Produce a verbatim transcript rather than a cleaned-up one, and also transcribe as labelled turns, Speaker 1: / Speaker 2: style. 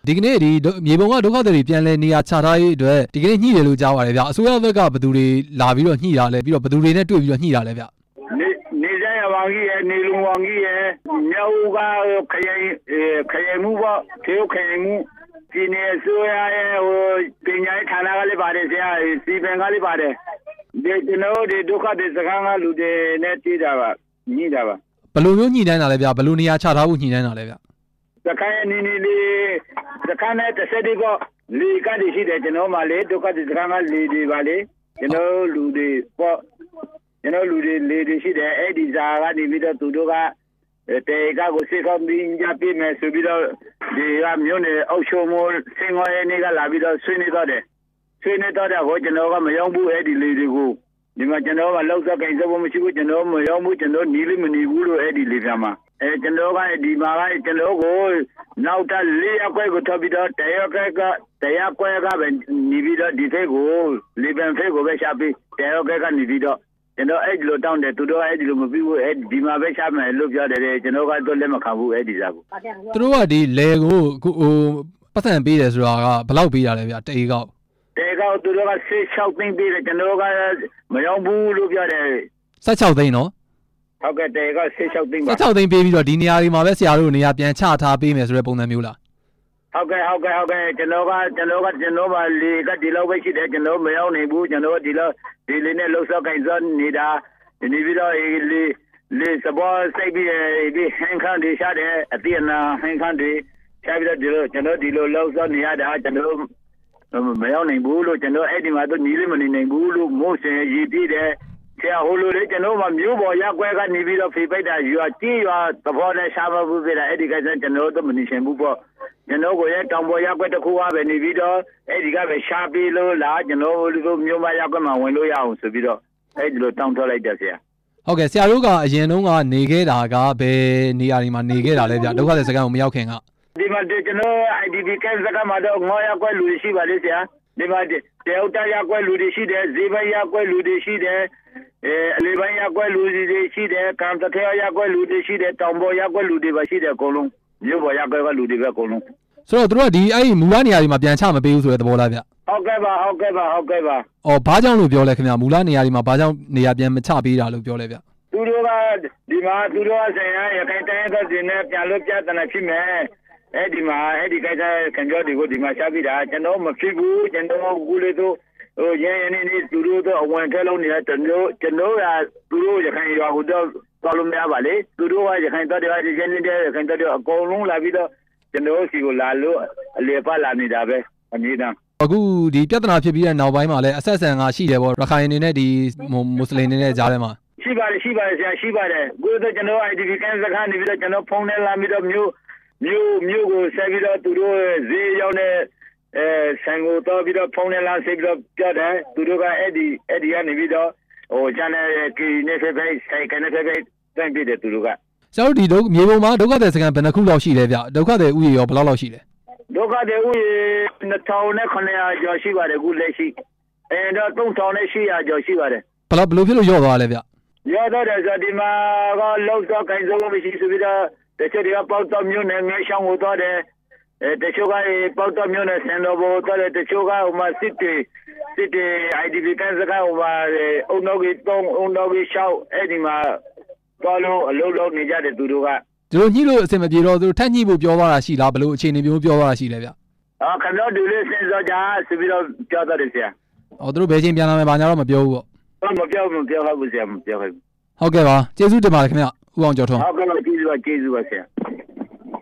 Speaker 1: ဒီကနေ့ဒီမြေပုံကဒုက္ခသည်တွေပြန်လဲနေရာချထားရေးအတွက်ဒီကနေ့ညှိတယ်လို့ကြားပါတယ်ဗျအစိုးရဘက်ကဘယ်သူတွေလာပြီးတော့ညှိတာလဲပြီးတော့ဘယ်သူတွေနဲ့တွေ့ပြီးတော့ညှိတာလဲဗျ
Speaker 2: နေနေကြရပါကြီးရဲ့နေလုံဝကြီးရဲ့မြောက်ကခရိုင်ခရိုင်မှုပေါ့သေခရိုင်မှုဒီနေဆိုရရဲ့ဟိုပညာရေးဌာနကလည်းပါတယ်ဆရာစီပင်ကလည်းပါတယ်ဒီကျွန်တော်ဒီဒုက္ခသည်စခန်းကလူတွေနဲ့တည်တာပါညှိတာပါ
Speaker 1: ဘယ်လိုမျိုးညှိနှိုင်းတာလဲဗျဘယ်လိုနေရာချထားဖို့ညှိနှိုင်းတာလဲဗျ
Speaker 2: စခန်းနေနေလေးစခန်းနဲ့တစ်ဆက်တည်းကလေကတည်းရှိတယ်ကျွန်တော်မှလေဒုက္ခသည်စခန်းကလေတွေပါလေကျွန်တော်လူတွေပေါ့ကျွန်တော်လူတွေလေတွေရှိတယ်အဲ့ဒီဇာကနေပြီးတော့သူတို့ကတေကကိုစေကောင်းပြီးညပြည့်မယ်ဆိုပြီးတော့ဒီကမျိုးနဲ့အောက်ချုံမိုးစင်ငွေနေကလာပြီးတော့ဆွေးနေတော့တယ်ဆွေးနေတော့တဲ့ဟိုကျွန်တော်ကမရောက်ဘူးအဲ့ဒီလေတွေကိုဒီမှာကျွန်တော်ကလောက်စကိန်းစဖို့မရှိဘူးကျွန်တော်မရောက်ဘူးကျွန်တော်နီးလိမနေဘူးလို့အဲ့ဒီလေပြမှာအဲကျွန်တော်ကဒီမှာကကျွန်တော်ကိုနောက်ထပ်လေးအခွဲကိုထပ်ပြီးတော့တရခွဲကတရားခွဲကပဲနေပြီးတော့ဒီဖေးကိုလေပန်ဖေးကိုပဲရှာပြီးတရားခွဲကနေပြီးတော့ကျွန်တော်အဲ့ဒီလိုတောင်းတယ်သူတို့အဲ့ဒီလိုမပြီးဘူးအဲ့ဒီမှာပဲရှာမယ်လို့ပြောတယ်ကျွန်တော်ကတော့လက်မခံဘူးအဲ့ဒီစားကို
Speaker 1: သူတို့ကဒီလေကိုဟိုပတ်စံပေးတယ်ဆိုတာကဘယ်လောက်ပေးတာလဲဗျတေကောက်
Speaker 2: တေကောက်သူတို့ကဆယ်၆သိန်းပေးတယ်ကျွန်တော်ကမရောက်ဘူးလို့ပြောတယ်
Speaker 1: ဆယ်၆သိန်းနော်
Speaker 2: ဟုတ်ကဲ့တေကောက်ဆယ်၆သိန်းပါ
Speaker 1: ဆယ်၆သိန်းပေးပြီးတော့ဒီနေရာတွေမှာပဲဆရာတို့နေရာပြန်ချထားပေးမယ်ဆိုတဲ့ပုံစံမျိုးလား
Speaker 2: ဟုတ်ကဲ့ဟုတ်ကဲ့ဟုတ်ကဲ့ကျွန်တော်ကကျွန်တော်ကကျွန်တော်ပါလေကဒီလောက်ပဲရှိတယ်ကျွန်တော်မရောက်နိုင်ဘူးကျွန်တော်ဒီလောက်ဒီလေးနဲ့လှုပ်ဆော့ကြိုင်စောနေတာဒီပြီးတော့လေလေစပေါ်စိတ်ပြီးဒီဟန်ခန့်တွေရှာတယ်အတိအနာဟန်ခန့်တွေရှာပြီးတော့ဒီလိုကျွန်တော်ဒီလိုလှုပ်ဆော့နေရတာကျွန်တော်မရောက်နိုင်ဘူးလို့ကျွန်တော်အဲ့ဒီမှာတော့ညီလေးမနေနိုင်ဘူးလို့မို့စင်ရည်ပြီးတယ်ဆရာဟိုလိုလေကျွန်တော်မှမျိုးပေါ်ရက်ွက်ကနေပြီးတော့ဖေးပိတ်တာရွာကြီးရွာသဘောနဲ့ရှားမဘူးပြတာအဲ့ဒီကကျွန်တော်တို့မနေရှင်ဘူးပေါ့ကျွန်တော်ကိုရဲ့တောင်ပေါ်ရက်ွက်တစ်ခုကပဲနေပြီးတော့အဲ့ဒီကပဲရှားပြီးလို့လားကျွန်တော်တို့မျိုးမရက်ွက်မှာဝင်လို့ရအောင်ဆိုပြီးတော့အဲ့ဒီလိုတောင်းထွက်လိုက်တယ်ဆရာ
Speaker 1: ဟုတ်ကဲ့ဆရာတို့ကအရင်တုန်းကနေခဲ့တာကဘယ်နေရာတွေမှာနေခဲ့တာလဲဗျဒုက္ခသည်စခန်းကိုမရောက်ခင်က
Speaker 2: ဒီမှာကျွန်တော် I D P ကစခန်းမှာတော့ငေါ်ရက်ွက်လူရှိပါလေဆရာဒီမှာတေဥတရက်ွက်လူတွေရှိတယ်ဇေဘရက်ွက်လူတွေရှိတယ်အဲအလေးပိုင်းရက်ွက်လူတွေရှိတယ်ကံတထဲရက်ွက်လူတွေရှိတယ်တောင်ပေါ်ရက်ွက်လူတွေပဲရှိတယ်အကုန်လုံးမြို့ပေါ်ရက်ွက်ကလူတွေပဲအကုန်လုံး
Speaker 1: ဆိုတော့တို့ကဒီအဲ့ဒီမူလနေရာတွေမှာပြန်ချမပေးဘူးဆိုတဲ့သဘောလားဗျ
Speaker 2: ဟုတ်ကဲ့ပါဟုတ်ကဲ့ပါဟုတ်ကဲ့ပါ
Speaker 1: အော်ဘာကြောင့်လို့ပြောလဲခင်ဗျမူလနေရာတွေမှာဘာကြောင့်နေရာပြန်မချပေးတာလို့ပြောလဲဗျ
Speaker 2: သူတို့ကဒီမှာသူတို့ကဆိုင်ရရခိုင်တိုင်းကဒီနဲ့ပြန်လို့ပြတ်တယ်ဖြစ်မယ်အဲ့ဒီမှာအဲ့ဒီကိစ္စခံကြောတွေကိုဒီမှာရှားပြီးတာကျွန်တော်မဖြစ်ဘူးကျွန်တော်ကူလေတော့ဟိုရင်းရင်းနေသူတို့တော့အဝင်ထဲလုံးနေတဲ့ကျွန်တော်ကျွန်တော်ကသူတို့ရခိုင်ရွာဟိုတော့တော်လို့မရပါလေသူတို့ကရခိုင်တော်တယ်ရင်းနေတဲ့ရခိုင်တော်တယ်အကုန်လုံးလာပြီးတော့ကျွန်တော်စီကိုလာလို့အလေပါလာနေတာပဲအမြဲတမ်း
Speaker 1: အခုဒီပြဿနာဖြစ်ပြီးတဲ့နောက်ပိုင်းမှာလည်းအဆက်ဆံကရှိတယ်ပေါ့ရခိုင်အနေနဲ့ဒီမွတ်စလင်တွေနဲ့ကြားထဲမှာ
Speaker 2: ရှိပါတယ်ရှိပါတယ်ဆရာရှိပါတယ်ကိုယ်တော့ကျွန်တော် I D P ကန်စခန်းနေပြီးတော့ကျွန်တော်ဖုန်းနဲ့လာပြီးတော့မျိုးမျိုးမျိုးကိုဆက်ပြီးတော့သူတို့ဈေးရောက်တဲ့အဲဆန်ကိုတော့ပြီးတော့ဖုန်းနဲ့လာဆက်ပြီးတော့ပြတယ်သူတို့ကအဲ့ဒီအဲ့ဒီကနေပြီးတော့ဟိုကျန်တဲ့ကီနေဖေးဖေးဆိုင်ကနေဖေးဖေးတန်းပြတယ်သူတို့က
Speaker 1: ဆရာတို့ဒီတော့မြေပုံမှာဒုက္ခသည်စခန်းဘယ်နှခုလောက်ရှိလဲဗျဒုက္ခသည်ဥယျာဉ်ရောဘယ်လောက်လောက်ရှိလဲ
Speaker 2: ဒုက္ခသည်ဥယျာဉ်နှစ်ထောင်နဲ့ခုနှစ်ရာကျော်ရှိပါတယ်ခုလက်ရှိအဲတော့သုံးထောင်နဲ့ရှစ်ရာကျော်ရှိပါတယ်
Speaker 1: ဘယ်လောက်ဘယ်လိုဖြစ်လို့ရော့သွားလဲဗျ
Speaker 2: ရော့တော့တယ်ဆိုဒီမှာကလောက်တော့ခိုင်စုံမရှိဆိုပြီးတော့တချို့တွေကပေါက်တော့မျိုးနဲ့ငဲရှောင်းကိုတော့တယ်အဲတချို့ကပေါက်တော့မျိုးနဲ့ဆန်တော်ဘောတော့တယ်တချို့ကဟိုမှာစစ်တေစစ်တေ I D P ကန်စကားဟိုမှာအုံတော့ကြီးတုံးအုံတော့ကြီးရှောက်အဲ့ဒီမှာတော်လို့အလုံးလုံးနေကြတယ်သူတို့က
Speaker 1: သူတို့ညှိလို့အဆင်မပြေတော့သူတို့ထက်ညှိဖို့ပြောသွားတာရှိလားဘယ်လိုအခြေအနေမျိုးပြောသွားတာရှိလဲဗျ
Speaker 2: အော်ခင်ဗျားတို့လေးစင်စောကြဆိုပြီးတော့ပြောတော့တယ်ဆရာ
Speaker 1: အော်သူတို့ဘယ်ချိန်ပြန်လာမယ်ဘာညာတော့မပြောဘူးပေါ့
Speaker 2: ဟုတ်မပြောဘူးမပြောဘူးဆရာမပြောဘူး
Speaker 1: ဟုတ်ကဲ့ပါကျေးဇူးတင်ပါတယ်ခင်ဗျဦးအောင်ကျော်ထွန်း
Speaker 2: ဟုတ်ကဲ့ကျေးဇူးပါကျေးဇူးပါဆရာ